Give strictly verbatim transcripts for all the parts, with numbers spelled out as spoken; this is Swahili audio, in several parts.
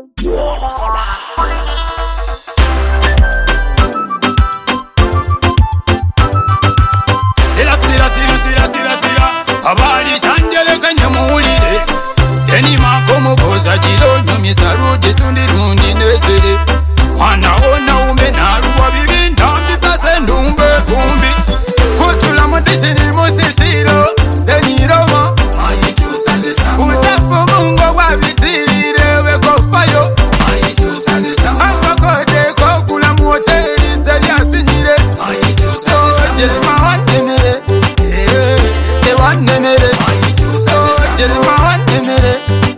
Sira sira sira sira sira sira abali chanjele kanye muulire eni makomo koza jilo nyumisa ruji sundi rundi nesere mwana ona ume naruwa bibi ndambisa sendumbe kumbi kutula mudishini musichiro seniroma uchafu mungo wabitirire wekofayo akakode kokula muhoteli seriasinyire Jerema wanemere se wanemere Jerema wanemere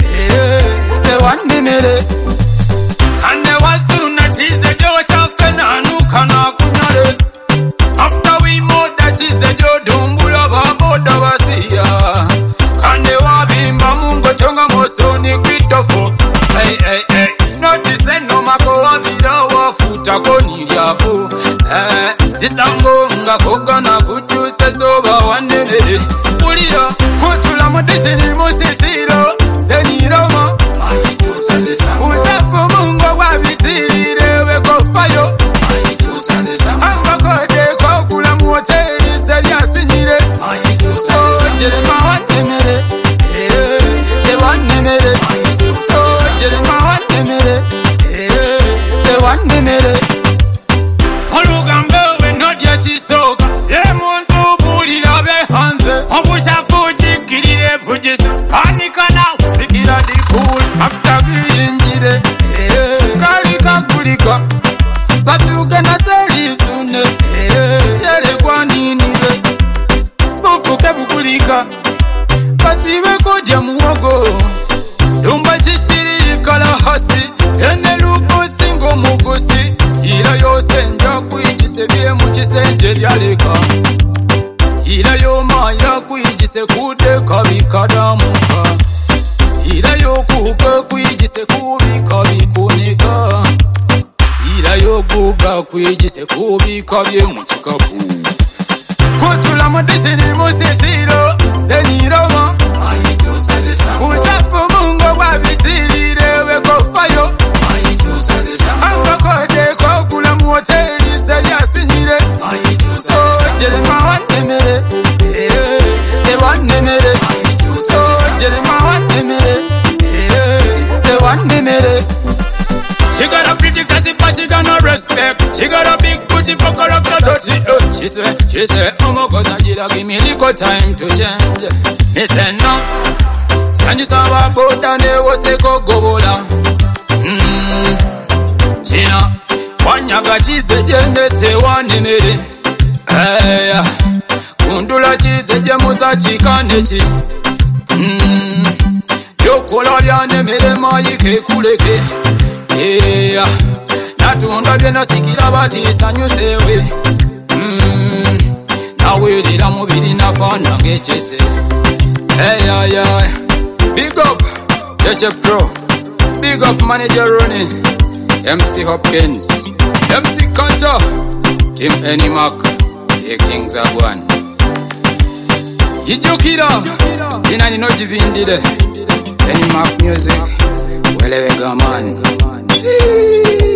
se wanemere Kane wazuna chize jo chafe na nuka na kunyare After we moda chize jo dumbula baboda basiya Kane wabimba mungo chonga mosoni kwitofo Hey hey hey Notice no mako wabira wafuta koni yafu Eh Zisango nga koga na kujuse soba wanemere Ulira kutula mudishini musichiro seniroma uchafu mungo wabitirire wekofayo akakode kokula muhoteli seriasinyire Jerema wanemere se wanemere Jerema wanemere se wanemere Olugambe wenodya chisoka emuntu bulira behanze obuchafu jikirire bujisa anikana usikira dikul after biyinjire sukali kakulika batuge na serisune chere kwaninire bufuke bukulika batibe koja muwogo lumba chitiri kala hasi ene lugusi ngo mugusi ira yose nja kwijise bye mu kisenge lyaleka ira yo maya kwijise kudeka bikadamuka ira yo kuga kwijise kubika bikunika ira yo kuga kwijise kubika bye mu kikapu kutula mudishini musichiro seniroma uchafu mungo wabitirire wekofayo akakode kokula muhoteli seriasinyire Jerema wanemere se wanemere Jerema wanemere se wanemere She got a pretty face but she got no respect. She got a big booty but her up no dirty. uh. She say, she say, oh my God, Sanjira, give me little time to change. Me say no Sanji sawa bota ne wose kogobola Mmm China wanyaga chize jende se wanemere Hey kundula chize je musa chikanechi Mmm yokola lyanemere mayike kuleke Yeah, natunda byena sikira batisa nyusewe mm, nawirira mubiri nafana ngechese Hey, yeah, yeah. Big up, Cheche Pro. Big up, Manager Ronnie. M C Hopkins. M C Carter. Team Anymark. Big things are one. Yijukira. Ina nino jivindire. Anymark music. Welewega man.